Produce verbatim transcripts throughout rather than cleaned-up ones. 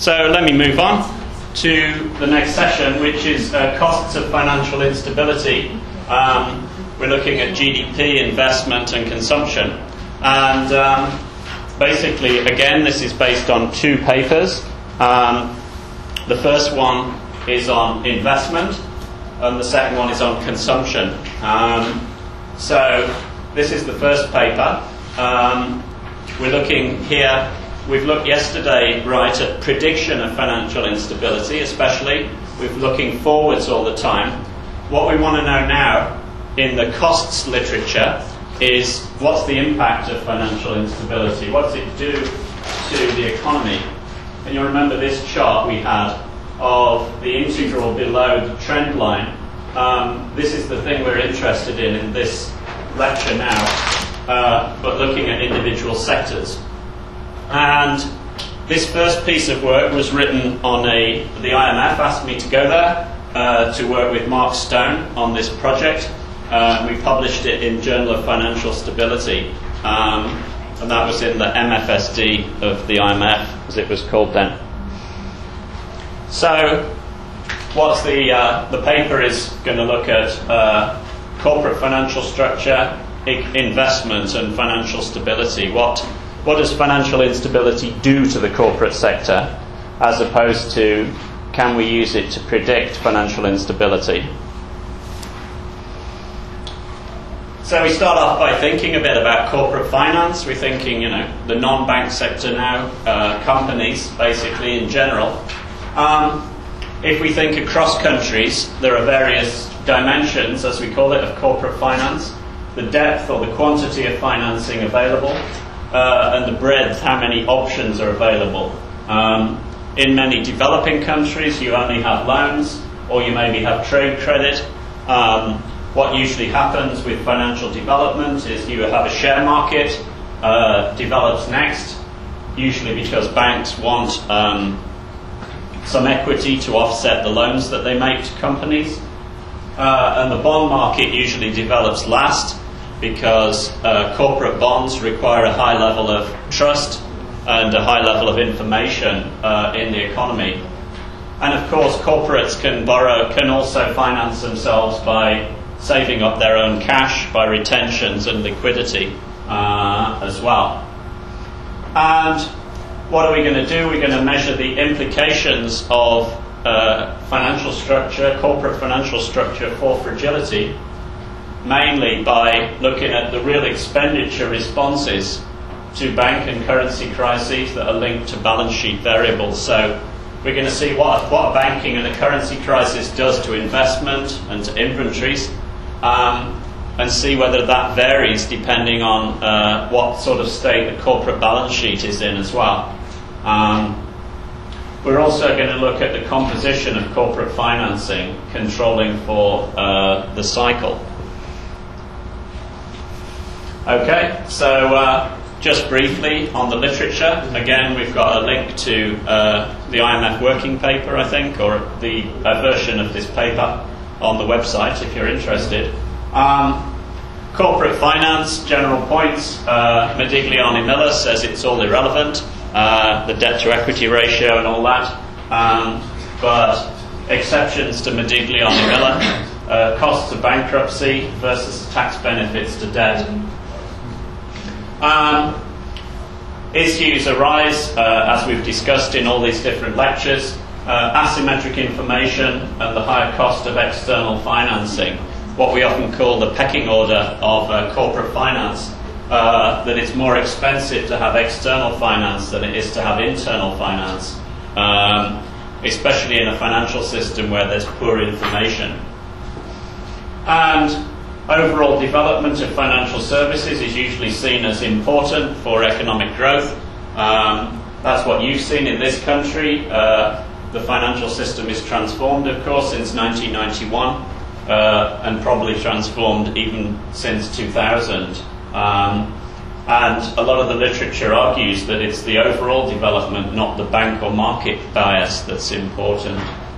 So let me move on to the next session, which is uh, costs of financial instability. Um, we're looking at G D P, investment and consumption. And um, basically, again, this is based on two papers. Um, the first one is on investment, and the second one is on consumption. Um, so this is the first paper. Um, we're looking here, we've looked yesterday, right, at prediction of financial instability, especially. We're looking forwards all the time. What we want to know now in the costs literature is what's the impact of financial instability? What does it do to the economy? And you'll remember this chart we had of the integral below the trend line. Um, this is the thing we're interested in in this lecture now, uh, but looking at individual sectors. And this first piece of work was written on a, the I M F asked me to go there uh, to work with Mark Stone on this project. Uh, we published it in Journal of Financial Stability, um, and that was in the M F S D of the I M F, as it was called then. So, what's the uh, the paper is going to look at uh, corporate financial structure, investment, and financial stability. What what does financial instability do to the corporate sector, as opposed to can we use it to predict financial instability? So we start off by thinking a bit about corporate finance. We're thinking, you know, the non-bank sector now, uh, companies, basically, in general. Um, if we think across countries, there are various dimensions, as we call it, of corporate finance. The depth or the quantity of financing available, uh, and the breadth, how many options are available. Um, in many developing countries, you only have loans, or you maybe have trade credit. Um, What usually happens with financial development is you have a share market, uh, develops next, usually because banks want um, some equity to offset the loans that they make to companies. Uh, and the bond market usually develops last because uh, corporate bonds require a high level of trust and a high level of information uh, in the economy. And of course, corporates can borrow, can also finance themselves by saving up their own cash, by retentions and liquidity uh, as well. And what are we going to do? We're going to measure the implications of uh, financial structure, corporate financial structure for fragility, mainly by looking at the real expenditure responses to bank and currency crises that are linked to balance sheet variables. So we're going to see what, what a banking and a currency crisis does to investment and to inventories, Um, and see whether that varies depending on uh, what sort of state the corporate balance sheet is in as well. Um, we're also going to look at the composition of corporate financing, controlling for uh, the cycle. Okay, so uh, just briefly on the literature. Again, we've got a link to uh, the I M F working paper, I think, or the uh, version of this paper on the website if you're interested. Um, corporate finance, general points. Uh, Modigliani-Miller says it's all irrelevant, uh, the debt to equity ratio and all that. Um, but exceptions to Modigliani-Miller, uh, costs of bankruptcy versus tax benefits to debt. Um, issues arise, uh, as we've discussed in all these different lectures. Uh, asymmetric information and the higher cost of external financing, what we often call the pecking order of uh, corporate finance, uh, that it's more expensive to have external finance than it is to have internal finance, um, especially in a financial system where there's poor information. And overall development of financial services is usually seen as important for economic growth. Um, that's what you've seen in this country. Uh, The financial system is transformed, of course, since nineteen ninety-one, uh, and probably transformed even since two thousand. Um, and a lot of the literature argues that it's the overall development, not the bank or market bias, that's important.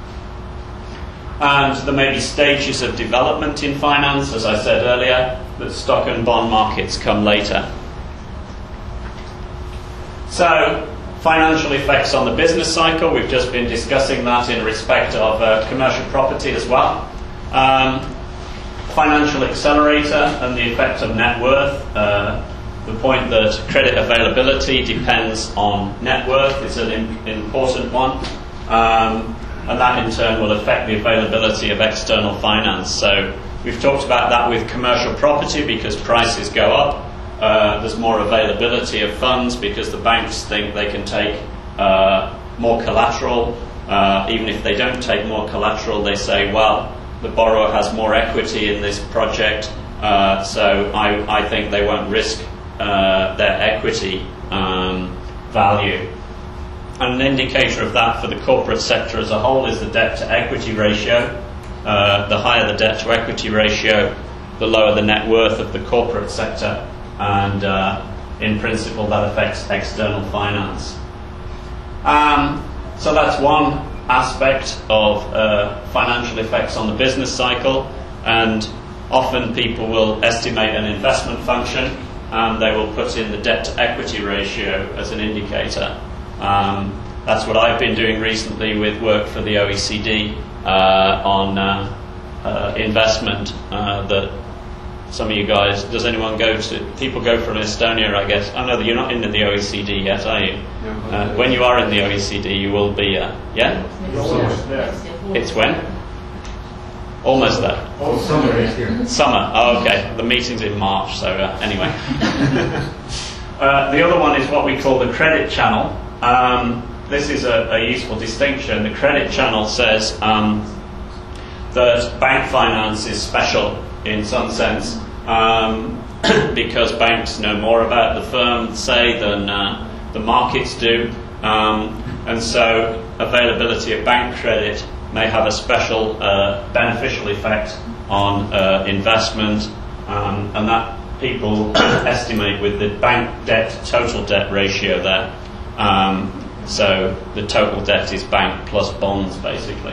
And there may be stages of development in finance, as I said earlier, that stock and bond markets come later. So, Financial effects on the business cycle, we've just been discussing that in respect of uh, commercial property as well. Um, financial accelerator and the effect of net worth. Uh, the point that credit availability depends on net worth is an im- important one. Um, and that in turn will affect the availability of external finance. So we've talked about that with commercial property because prices go up. Uh, there's more availability of funds because the banks think they can take uh, more collateral. Uh, even if they don't take more collateral, they say, well, the borrower has more equity in this project, uh, so I, I think they won't risk uh, their equity um, value. And an indicator of that for the corporate sector as a whole is the debt to equity ratio. Uh, the higher the debt to equity ratio, the lower the net worth of the corporate sector. And uh, in principle, that affects external finance. Um, so that's one aspect of uh, financial effects on the business cycle. And often people will estimate an investment function, and they will put in the debt to equity ratio as an indicator. Um, that's what I've been doing recently with work for the O E C D uh, on uh, uh, investment uh, that. Some of you guys, does anyone go to, people go from Estonia, I guess. I know that you're not in the O E C D yet, are you? Uh, when you are in the O E C D, you will be, uh, yeah? It's when? Almost there. Oh, summer is here. Summer, oh, okay. The meeting's in March, so uh, anyway. uh, the other one is what we call the credit channel. Um, this is a, a useful distinction. The credit channel says um, that bank finance is special in some sense, um, because banks know more about the firm, say, than uh, the markets do, um, and so availability of bank credit may have a special uh, beneficial effect on uh, investment, um, and that people estimate with the bank debt total debt ratio there. Um, so the total debt is bank plus bonds, basically.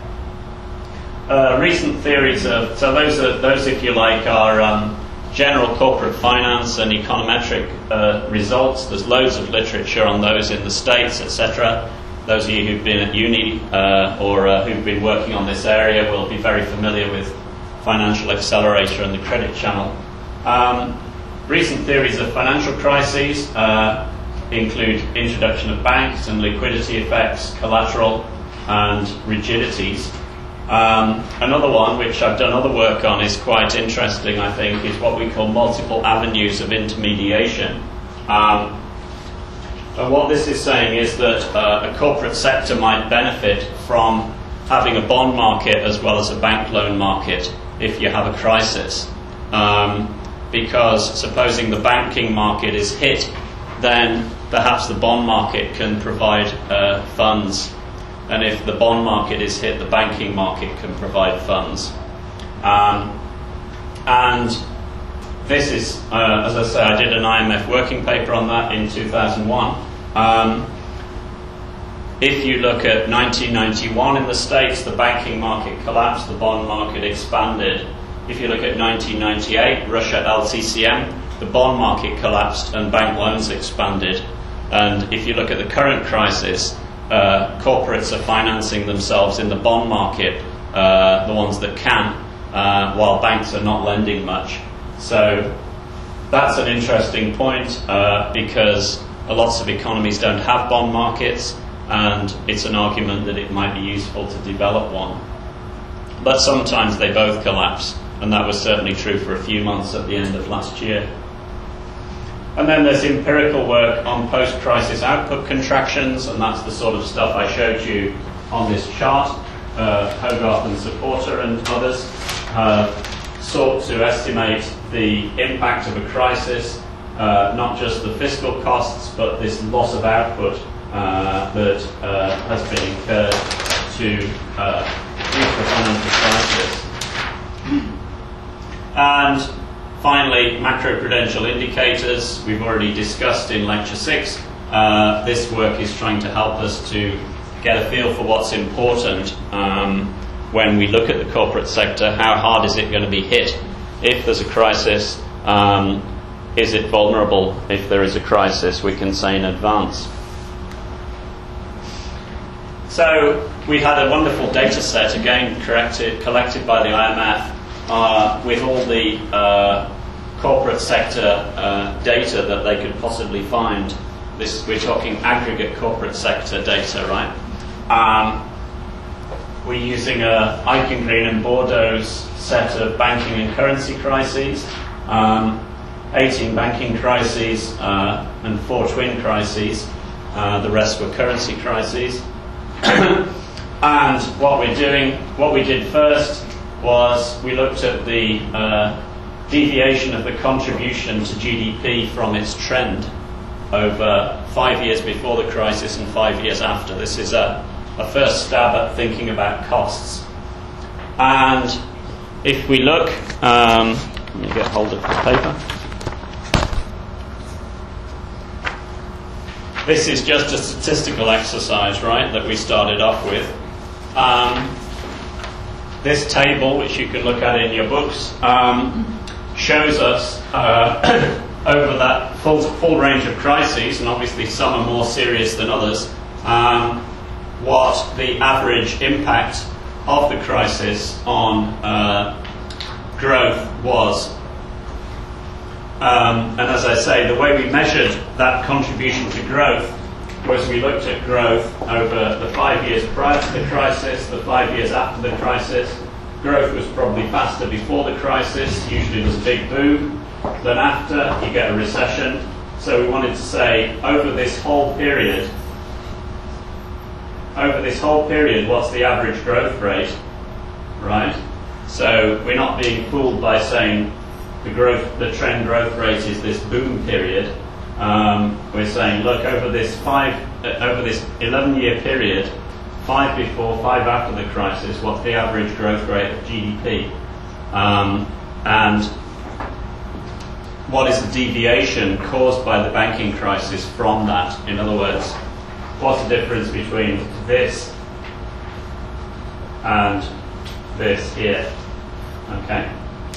Uh, recent theories of, so those are, those if you like are um, general corporate finance and econometric uh, results. There's loads of literature on those in the States, et cetera. Those of you who've been at uni uh, or uh, who've been working on this area will be very familiar with financial accelerator and the credit channel. Um, recent theories of financial crises uh, include introduction of banks and liquidity effects, collateral and rigidities. Um, another one, which I've done other work on, is quite interesting, I think, is what we call multiple avenues of intermediation. Um, and what this is saying is that uh, a corporate sector might benefit from having a bond market as well as a bank loan market if you have a crisis. Um, because supposing the banking market is hit, then perhaps the bond market can provide uh, funds. And if the bond market is hit, the banking market can provide funds. Um, and this is, uh, as I say, I did an I M F working paper on that in two thousand one. Um, if you look at nineteen ninety-one in the States, the banking market collapsed, the bond market expanded. If you look at nineteen ninety-eight, Russia L T C M, the bond market collapsed and bank loans expanded. And if you look at the current crisis, Uh, corporates are financing themselves in the bond market, uh, the ones that can, uh, while banks are not lending much. So that's an interesting point uh, because lots of economies don't have bond markets, and it's an argument that it might be useful to develop one. But sometimes they both collapse, and that was certainly true for a few months at the end of last year. And then there's empirical work on post-crisis output contractions, and that's the sort of stuff I showed you on this chart. Uh, Hogarth and Supporter and others uh, sought to estimate the impact of a crisis, uh, not just the fiscal costs, but this loss of output uh, that uh, has been incurred to uh, due to the financial crisis. And finally, macroprudential indicators, we've already discussed in lecture six. Uh, this work is trying to help us to get a feel for what's important um, when we look at the corporate sector. How hard is it going to be hit if there's a crisis? Um, is it vulnerable if there is a crisis, we can say in advance. So we had a wonderful data set, again corrected, collected by the I M F, uh, with all the uh, corporate sector uh, data that they could possibly find. This, we're talking aggregate corporate sector data, right? Um, we're using a Eichengreen and Bordeaux's set of banking and currency crises, um, eighteen banking crises uh, and four twin crises. Uh, the rest were currency crises. And what we're doing, what we did first was we looked at the uh, deviation of the contribution to G D P from its trend over five years before the crisis and five years after. This is a, a first stab at thinking about costs. And if we look, um, let me get hold of the paper. This is just a statistical exercise, right, that we started off with. Um, this table, which you can look at in your books, um, shows us uh, over that full, full range of crises, and obviously some are more serious than others, um, what the average impact of the crisis on uh, growth was. Um, and as I say, the way we measured that contribution to growth was we looked at growth over the five years prior to the crisis, the five years after the crisis. Growth was probably faster before the crisis. Usually there's a big boom. Then after, you get a recession. So we wanted to say, over this whole period, over this whole period, what's the average growth rate, right? So we're not being fooled by saying the growth, the trend growth rate is this boom period. Um, we're saying, look, over this five, uh, over this eleven-year period, five before, five after the crisis, what's the average growth rate of G D P? Um, and what is the deviation caused by the banking crisis from that? In other words, what's the difference between this and this here? Okay.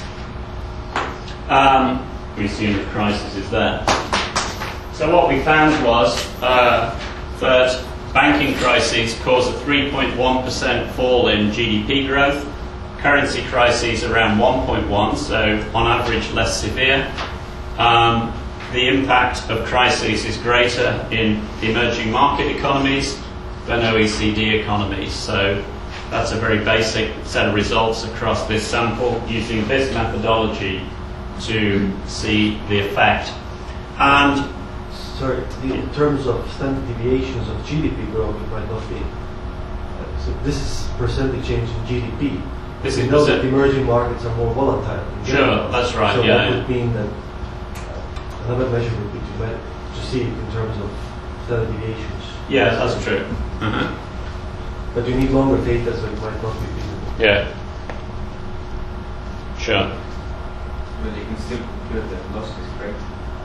Um, we assume the crisis is there. So what we found was uh, that banking crises cause a three point one percent fall in G D P growth, currency crises around one point one, so on average less severe. Um, the impact of crises is greater in emerging market economies than O E C D economies. So that's a very basic set of results across this sample using this methodology to see the effect. And sorry, the, in terms of standard deviations of G D P growth, it might not be. Uh, so this is percentage change in G D P. This we is know that emerging markets are more volatile. Sure, that's right. So yeah, that yeah. would mean that uh, another measure would be to, me- to see it in terms of standard deviations. Yeah, that's true. Uh-huh. But you need longer data, so it might not be feasible. Yeah. Sure. But you can still compute the losses, correct?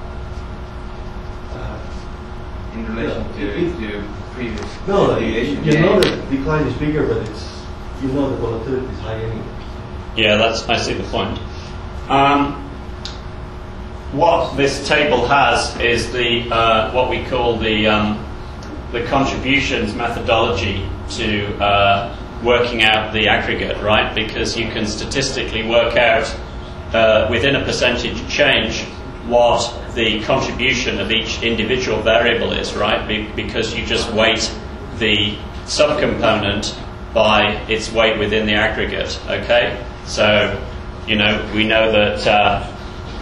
Uh, In relation yeah, to, it, to previous no, like, deviation. you Yeah. know that decline is bigger, but it's you know the volatility is high anyway. Yeah, that's. I see the point. Um, what this table has is the uh, what we call the um, the contributions methodology to uh, working out the aggregate, right? Because you can statistically work out uh, within a percentage change what the contribution of each individual variable is, right? Be- because you just weight the subcomponent by its weight within the aggregate, okay? So, you know, we know that uh,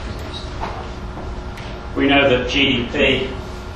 we know that G D P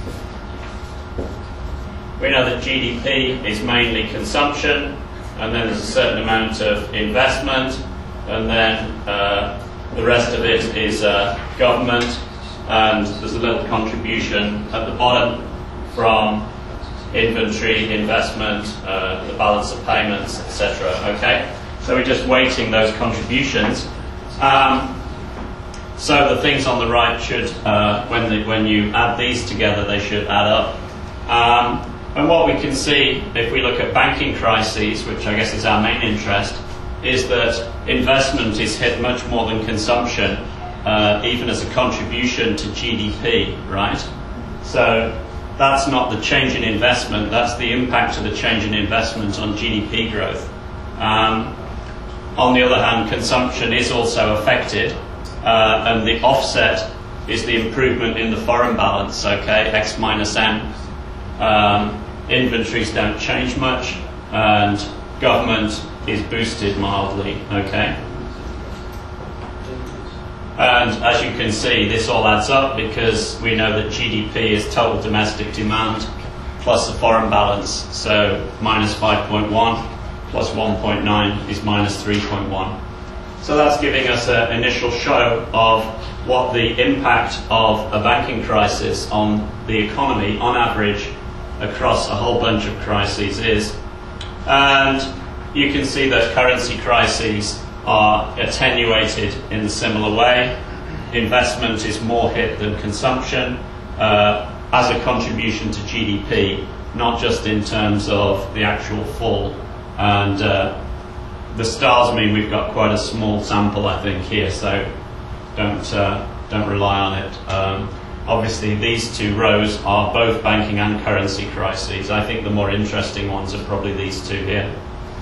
we know that G D P is mainly consumption, and then there's a certain amount of investment, and then uh, the rest of it is uh, government, and there's a little contribution at the bottom from inventory, investment, uh, the balance of payments, et cetera. Okay, so we're just weighting those contributions. Um, so the things on the right should, uh, when the, when you add these together, they should add up. Um, and what we can see, if we look at banking crises, which I guess is our main interest, is that investment is hit much more than consumption, uh, even as a contribution to G D P, right? So that's not the change in investment, that's the impact of the change in investment on G D P growth. Um, on the other hand, consumption is also affected, uh, and the offset is the improvement in the foreign balance, okay, X minus M. Um, inventories don't change much, and government is boosted mildly, okay. And as you can see, this all adds up because we know that G D P is total domestic demand plus the foreign balance. So minus five point one plus one point nine is minus three point one. So that's giving us an initial show of what the impact of a banking crisis on the economy on average across a whole bunch of crises is. And you can see that currency crises are attenuated in a similar way. Investment is more hit than consumption uh, as a contribution to G D P, not just in terms of the actual fall. And uh, the stars mean we've got quite a small sample, I think, here, so don't uh, don't rely on it. Um, obviously, these two rows are both banking and currency crises. I think the more interesting ones are probably these two here.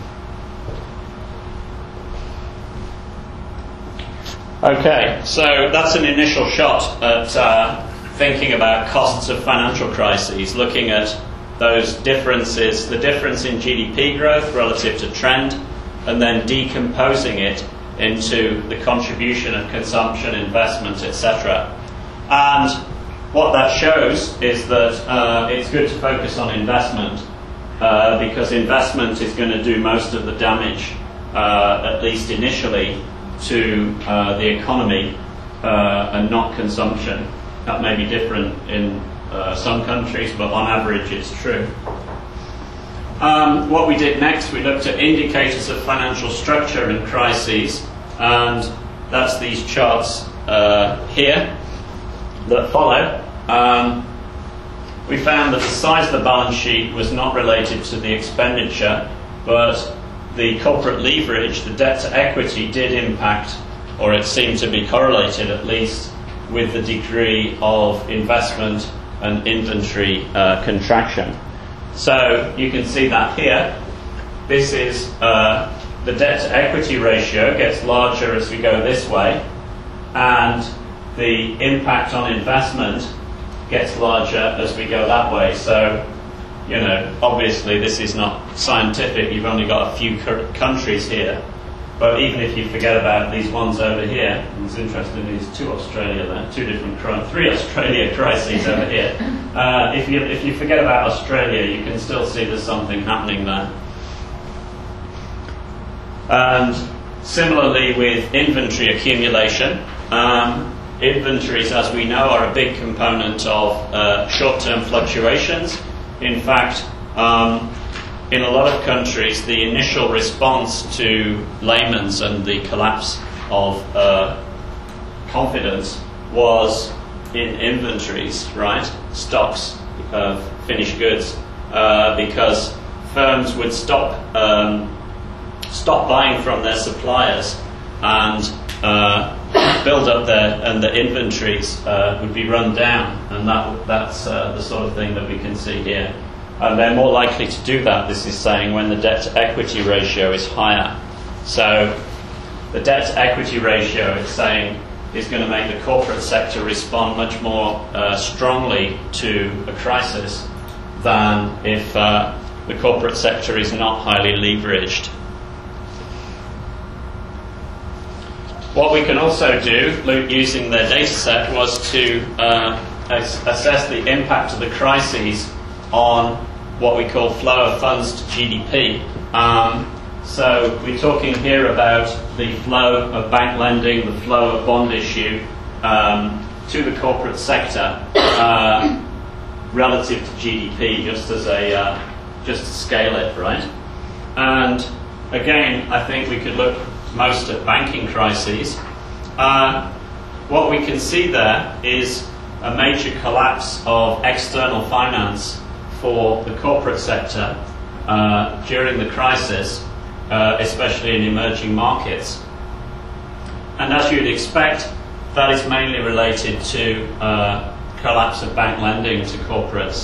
Okay, so that's an initial shot at uh, thinking about costs of financial crises, looking at those differences, the difference in G D P growth relative to trend, and then decomposing it into the contribution of consumption, investment, et cetera. And what that shows is that uh, it's good to focus on investment uh, because investment is going to do most of the damage, uh, at least initially, to uh, the economy uh, and not consumption. That may be different in uh, some countries, but on average it's true. Um, what we did next, we looked at indicators of financial structure in crises, and that's these charts uh, here that follow. Um, we found that the size of the balance sheet was not related to the expenditure, but the corporate leverage, the debt to equity, did impact, or it seemed to be correlated at least, with the degree of investment and inventory uh, contraction. So you can see that here. This is uh, the debt to equity ratio gets larger as we go this way, and the impact on investment gets larger as we go that way. So, you know, obviously this is not scientific, you've only got a few countries here, but even if you forget about these ones over here, it's interesting, there's two Australia there, two different, three Australia crises over here. Uh, if you if you forget about Australia, you can still see there's something happening there. And similarly with inventory accumulation, um, inventories, as we know, are a big component of uh, short-term fluctuations. In fact, um, in a lot of countries, the initial response to Lehman's and the collapse of uh, confidence was in inventories, right? Stocks of finished goods, uh, because firms would stop um, stop buying from their suppliers and uh, build up their, and the inventories uh, would be run down, and that that's uh, the sort of thing that we can see here. And they're more likely to do that, this is saying, when the debt to equity ratio is higher. So the debt to equity ratio, it's saying, is going to make the corporate sector respond much more uh, strongly to a crisis than if uh, the corporate sector is not highly leveraged. What we can also do, using their data set, was to uh, assess the impact of the crises on what we call flow of funds to G D P. Um, so we're talking here about the flow of bank lending, the flow of bond issue um, to the corporate sector uh, relative to G D P, just as a uh, just to scale it, right? And again, I think we could look most at banking crises. Uh, what we can see there is a major collapse of external finance for the corporate sector uh, during the crisis, uh, especially in emerging markets. And as you'd expect, that is mainly related to uh, collapse of bank lending to corporates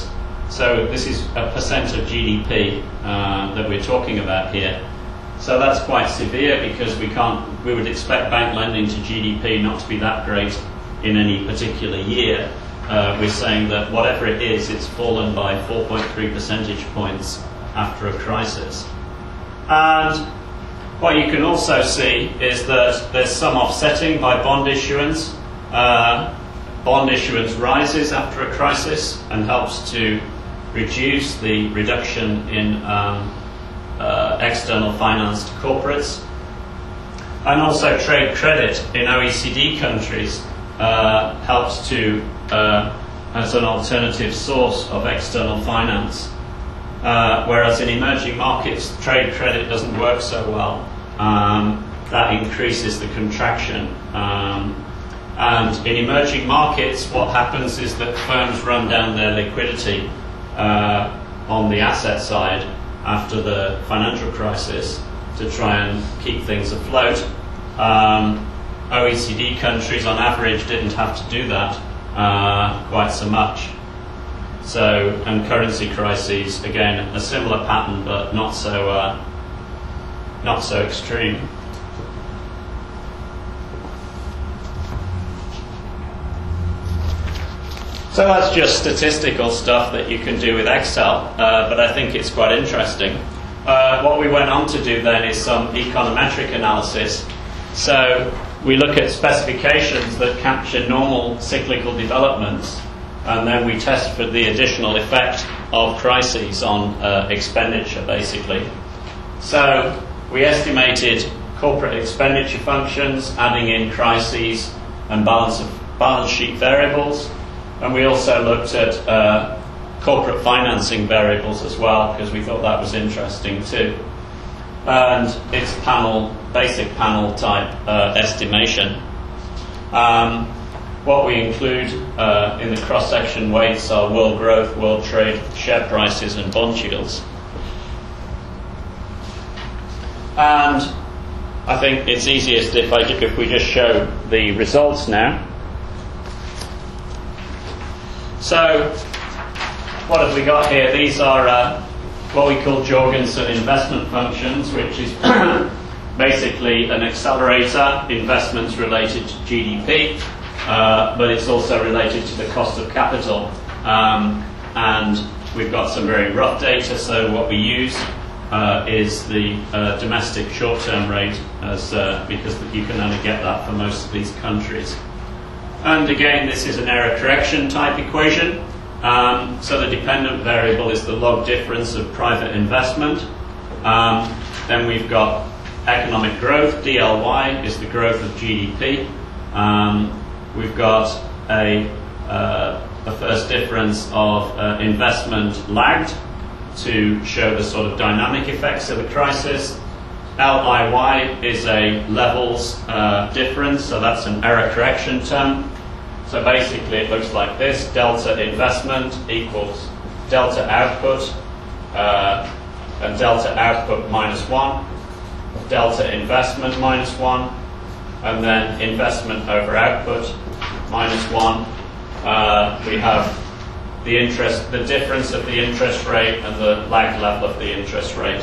So this is a percent of G D P uh, that we're talking about here. So that's quite severe because we can't. We would expect bank lending to G D P not to be that great in any particular year. Uh, we're saying that whatever it is, it's fallen by four point three percentage points after a crisis. And what you can also see is that there's some offsetting by bond issuance. Uh, bond issuance rises after a crisis and helps to reduce the reduction in um, uh, external financed corporates. And also trade credit in O E C D countries uh, helps to, uh, as an alternative source of external finance. Uh, whereas in emerging markets, trade credit doesn't work so well. Um, that increases the contraction. Um, and in emerging markets, what happens is that firms run down their liquidity uh, on the asset side after the financial crisis to try and keep things afloat. Um, O E C D countries, on average, didn't have to do that uh, quite so much. So, and currency crises, again, a similar pattern, but not so uh, not so extreme. So that's just statistical stuff that you can do with Excel, uh, but I think it's quite interesting. Uh, what we went on to do then is some econometric analysis. So we look at specifications that capture normal cyclical developments, and then we test for the additional effect of crises on uh, expenditure, basically. So we estimated corporate expenditure functions, adding in crises and balance of balance sheet variables. And we also looked at uh, corporate financing variables as well, because we thought that was interesting too. And it's panel, basic panel type uh, estimation. Um, what we include uh, in the cross-section weights are world growth, world trade, share prices, and bond yields. And I think it's easiest if, I, if we just show the results now. So, what have we got here? These are uh, what we call Jorgensen investment functions, which is basically an accelerator, investments related to G D P, uh, but it's also related to the cost of capital. Um, and we've got some very rough data, so what we use uh, is the uh, domestic short-term rate, as uh, because you can only get that for most of these countries. And again, this is an error correction type equation. Um, so the dependent variable is the log difference of private investment. Um, then we've got economic growth, D L Y is the growth of G D P. Um, we've got a, uh, a first difference of uh, investment lagged to show the sort of dynamic effects of the crisis. L I Y is a levels uh, difference, so that's an error correction term. So basically it looks like this: delta investment equals delta output, uh, and delta output minus one, delta investment minus one, and then investment over output minus one. Uh, we have the interest, the difference of the interest rate and the lag level of the interest rate.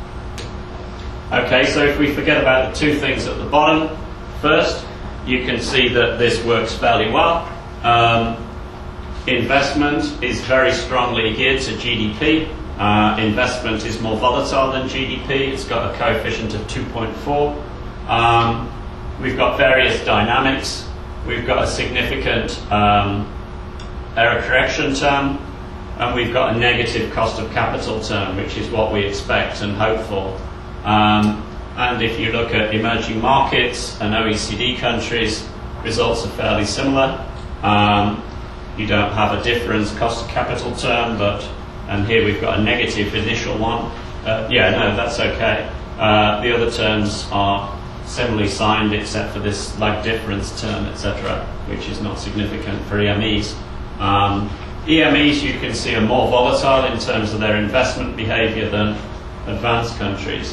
Okay, so if we forget about the two things at the bottom, first, you can see that this works fairly well. Um, investment is very strongly geared to G D P. Uh, investment is more volatile than G D P. It's got a coefficient of two point four. Um, we've got various dynamics. We've got a significant um, error correction term, and we've got a negative cost of capital term, which is what we expect and hope for. Um, and if you look at emerging markets and O E C D countries, results are fairly similar. Um, you don't have a difference cost of capital term, but and here we've got a negative initial one. Uh, yeah, no, that's okay. Uh, the other terms are similarly signed, except for this lag difference term, et cetera, which is not significant for E M Es. Um, E M Es, you can see, are more volatile in terms of their investment behaviour than advanced countries.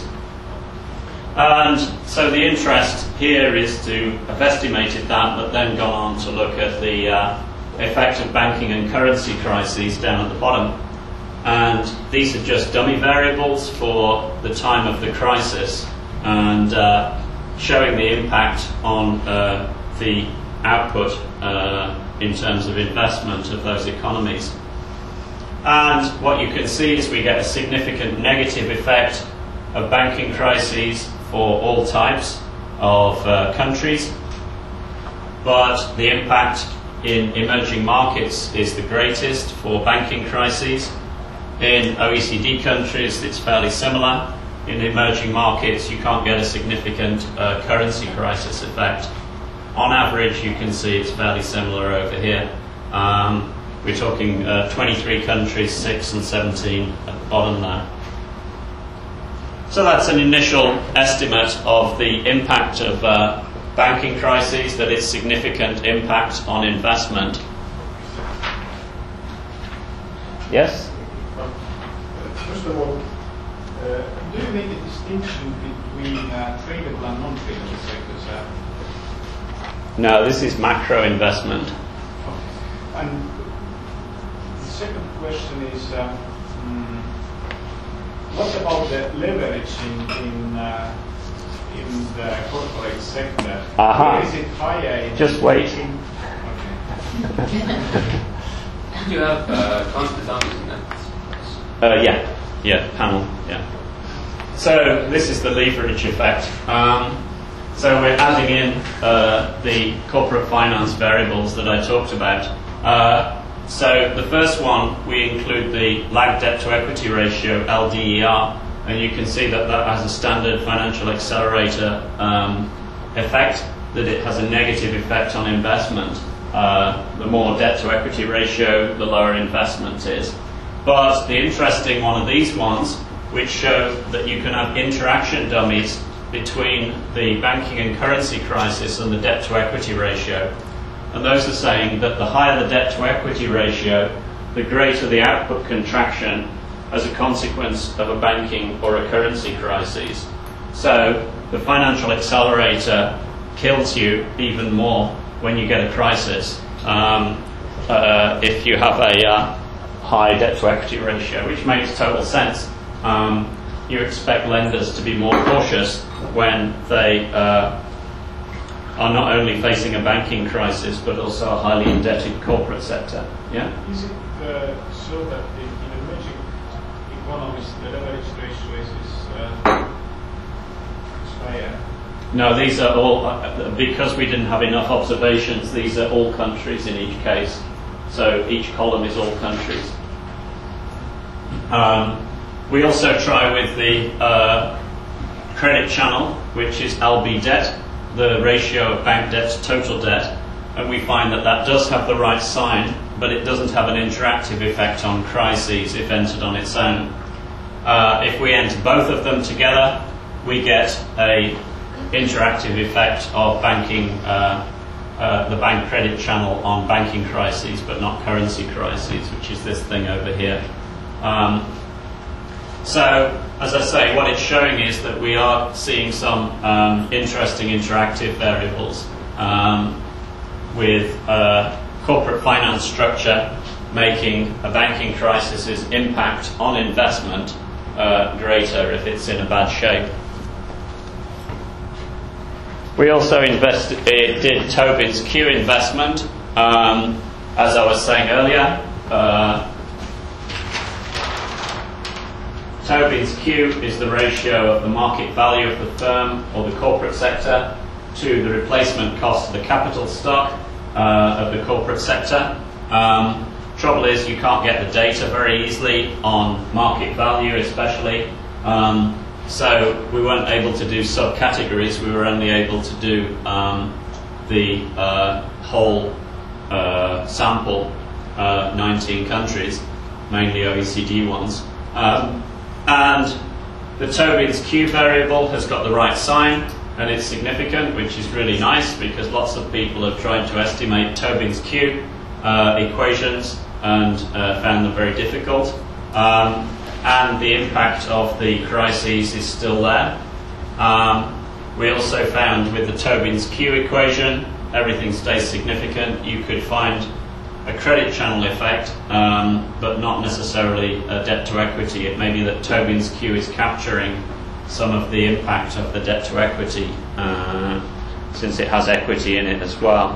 And so the interest here is to have estimated that, but then gone on to look at the uh, effect of banking and currency crises down at the bottom. And these are just dummy variables for the time of the crisis, and uh, showing the impact on uh, the output uh, in terms of investment of those economies. And what you can see is we get a significant negative effect of banking crises for all types of uh, countries, but the impact in emerging markets is the greatest for banking crises. In O E C D countries, it's fairly similar. In emerging markets, you can't get a significant uh, currency crisis effect. On average, you can see it's fairly similar over here. Um, we're talking uh, twenty-three countries, six and seventeen at the bottom there. So that's an initial estimate of the impact of uh, banking crises, that it's significant impact on investment. Yes? First of all, uh, do you make a distinction between uh, tradable and non-tradable sectors? Uh? No, this is macro investment. Okay. And the second question is, uh, mm, what about the leverage in in, uh, in the corporate sector? Aha. Where is it higher? In Just wait. in- Did you have uh, constant numbers in that? Uh, yeah, yeah, panel, yeah. So this is the leverage effect. Um, so we're adding in uh, the corporate finance variables that I talked about. Uh, so the first one, we include the lag debt to equity ratio, L D E R, and you can see that that has a standard financial accelerator um, effect, that it has a negative effect on investment. Uh, the more debt to equity ratio, the lower investment is. But the interesting one of these ones, which show that you can have interaction dummies between the banking and currency crisis and the debt to equity ratio. And those are saying that the higher the debt to equity ratio, the greater the output contraction as a consequence of a banking or a currency crisis. So the financial accelerator kills you even more when you get a crisis um, uh, if you have a uh, high debt to equity ratio, which makes total sense. Um, you expect lenders to be more cautious when they uh, are not only facing a banking crisis but also a highly indebted corporate sector. Yeah? Is it uh, so that in, in emerging economies the leverage ratio is, is, uh, is higher? No, these are all, uh, because we didn't have enough observations, these are all countries in each case. So each column is all countries. Um, we also try with the uh, credit channel, which is L B debt, the ratio of bank debt to total debt, and we find that that does have the right sign, but it doesn't have an interactive effect on crises if entered on its own. Uh, if we enter both of them together, we get a interactive effect of banking, uh, uh, the bank credit channel on banking crises, but not currency crises, which is this thing over here. Um, so, as I say, what it's showing is that we are seeing some um, interesting interactive variables um, with uh, corporate finance structure making a banking crisis's impact on investment uh, greater if it's in a bad shape. We also invested, did Tobin's Q investment, um, as I was saying earlier. Uh, Tobin's Q is the ratio of the market value of the firm or the corporate sector to the replacement cost of the capital stock uh, of the corporate sector. Um, trouble is you can't get the data very easily on market value especially. Um, So we weren't able to do subcategories, we were only able to do um, the uh, whole uh, sample, uh, nineteen countries, mainly O E C D ones. Um, and the Tobin's Q variable has got the right sign, and it's significant, which is really nice because lots of people have tried to estimate Tobin's Q uh, equations and uh, found them very difficult. Um, and the impact of the crises is still there. Um, we also found with the Tobin's Q equation, everything stays significant. You could find a credit channel effect, um, but not necessarily a debt to equity. It may be that Tobin's Q is capturing some of the impact of the debt to equity, uh, since it has equity in it as well.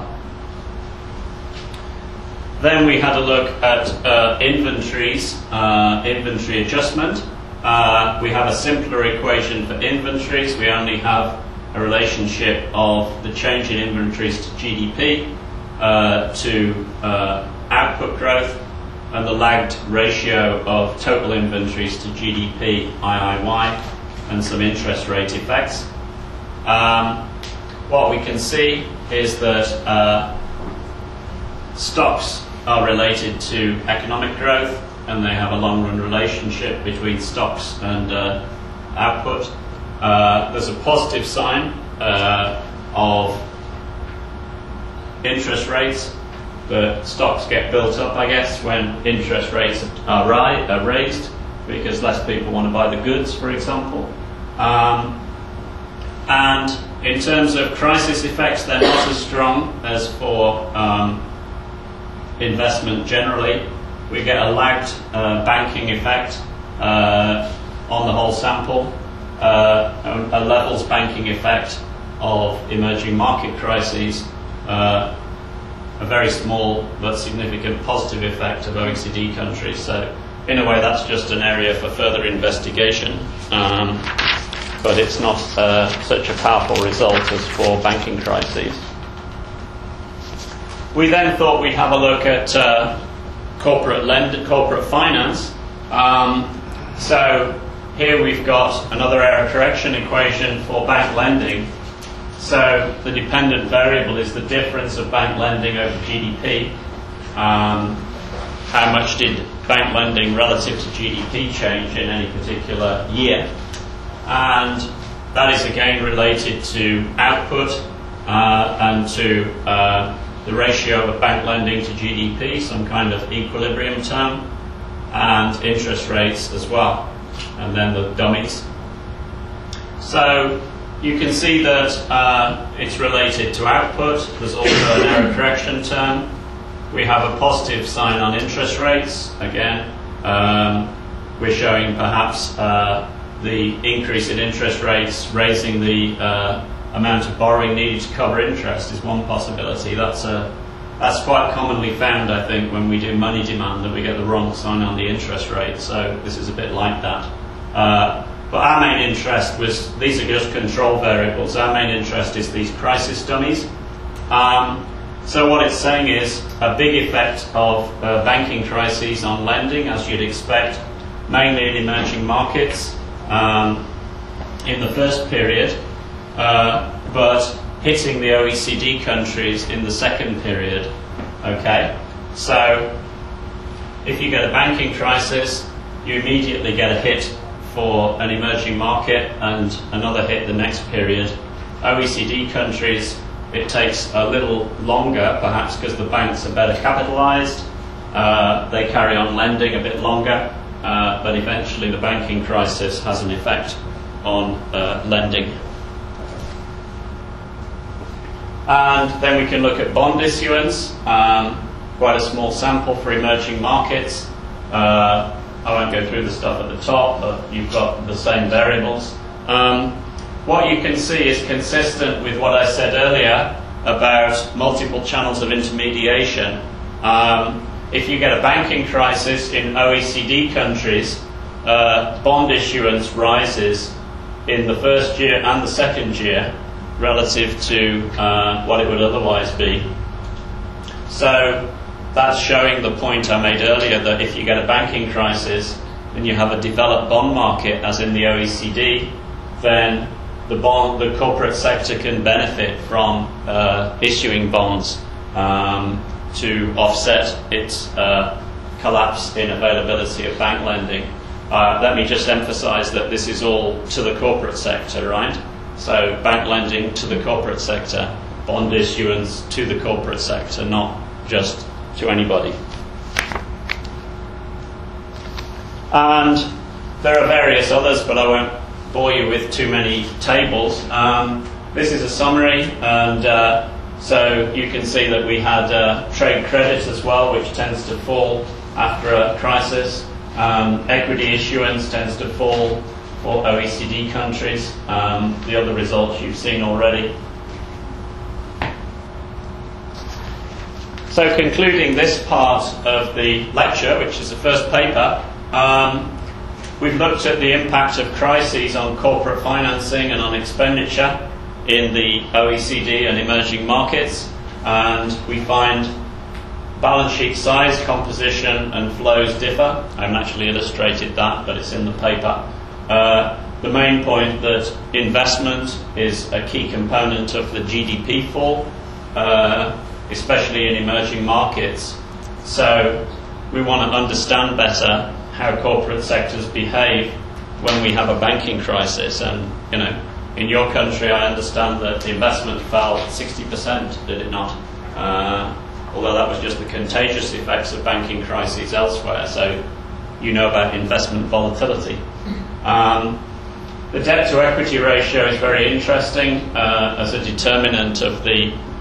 Then we had a look at uh, inventories, uh, inventory adjustment. Uh, we have a simpler equation for inventories. We only have a relationship of the change in inventories to G D P, uh, to uh, output growth, and the lagged ratio of total inventories to G D P I I Y, and some interest rate effects. Um, what we can see is that uh, stocks are related to economic growth, and they have a long-run relationship between stocks and uh, output. Uh, there's a positive sign uh, of interest rates, but stocks get built up, I guess, when interest rates are, ri- are raised, because less people want to buy the goods, for example. Um, and in terms of crisis effects, they're not as strong as for um, investment generally. We get a lagged uh, banking effect uh, on the whole sample, uh, a levels banking effect of emerging market crises, uh, a very small but significant positive effect of O E C D countries. So in a way that's just an area for further investigation, um, but it's not uh, such a powerful result as for banking crises. We then thought we'd have a look at uh, corporate lend, corporate finance. Um, so here we've got another error correction equation for bank lending. So the dependent variable is the difference of bank lending over G D P. Um, how much did bank lending relative to G D P change in any particular year? And that is again related to output uh, and to uh, the ratio of bank lending to G D P, some kind of equilibrium term, and interest rates as well, and then the dummies. So you can see that uh, it's related to output. There's also an error correction term. We have a positive sign on interest rates. Again, um, we're showing perhaps uh, the increase in interest rates raising the uh, amount of borrowing needed to cover interest is one possibility. That's a that's quite commonly found, I think, when we do money demand, that we get the wrong sign on the interest rate. So this is a bit like that. Uh, but our main interest was, these are just control variables. Our main interest is these crisis dummies. Um, so what it's saying is a big effect of uh, banking crises on lending, as you'd expect, mainly in emerging markets um, in the first period. Uh, but hitting the O E C D countries in the second period. Okay, so if you get a banking crisis, you immediately get a hit for an emerging market and another hit the next period. O E C D countries, it takes a little longer, perhaps because the banks are better capitalized. Uh, they carry on lending a bit longer, uh, but eventually the banking crisis has an effect on uh, lending. And then we can look at bond issuance, um, quite a small sample for emerging markets. Uh, I won't go through the stuff at the top, but you've got the same variables. Um, what you can see is consistent with what I said earlier about multiple channels of intermediation. Um, if you get a banking crisis in O E C D countries, uh, bond issuance rises in the first year and the second year relative to uh, what it would otherwise be. So that's showing the point I made earlier, that if you get a banking crisis and you have a developed bond market, as in the O E C D, then the bond, the corporate sector can benefit from uh, issuing bonds um, to offset its uh, collapse in availability of bank lending. Uh, let me just emphasize that this is all to the corporate sector, right? So bank lending to the corporate sector, bond issuance to the corporate sector, not just to anybody. And there are various others, but I won't bore you with too many tables. Um, this is a summary, and uh, So you can see that we had uh, trade credit as well, which tends to fall after a crisis. Um, equity issuance tends to fall for O E C D countries. Um, the other results you've seen already. So concluding this part of the lecture, which is the first paper, um, we've looked at the impact of crises on corporate financing and on expenditure in the O E C D and emerging markets, and we find balance sheet size, composition and flows differ. I haven't actually illustrated that, but it's in the paper. Uh, the main point that investment is a key component of the G D P fall, uh, especially in emerging markets. So we want to understand better how corporate sectors behave when we have a banking crisis. And, you know, in your country, I understand that the investment fell sixty percent, did it not? Uh, although that was just the contagious effects of banking crises elsewhere. So you know about investment volatility. Um, the debt to equity ratio is very interesting uh, as a determinant of the